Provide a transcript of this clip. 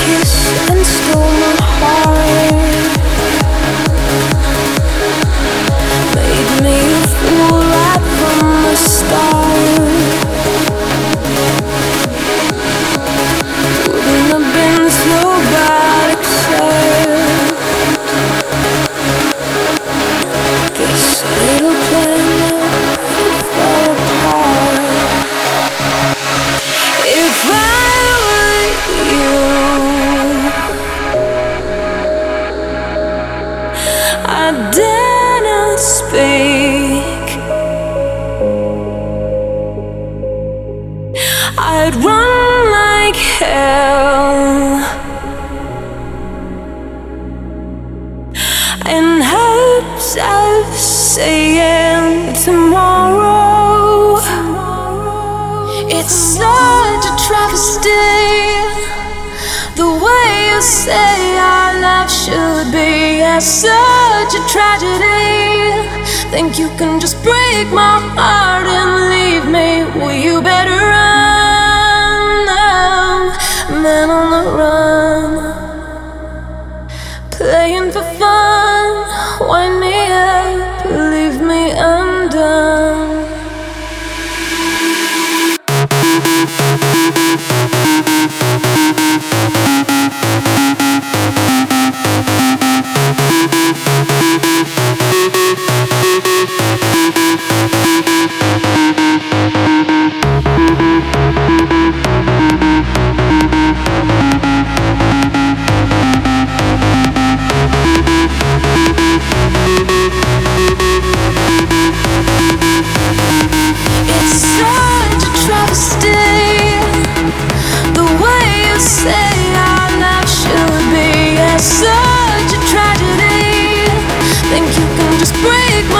kiss and stole my heart. Made me a fool right from the start. Wouldn't have been so bad except this little planet fell apart. If I were you, I dare not speak. I'd run like hell in hopes of seeing tomorrow. It's such a travesty, the way you say our love should be. It's such a tragedy. Think you can just break my heart and leave me? Well, you better run now, man on the run, playing for fun. Wind me up, leave me undone. It's such a travesty, the way you say our love should be. It's such a tragedy. Think you can just break my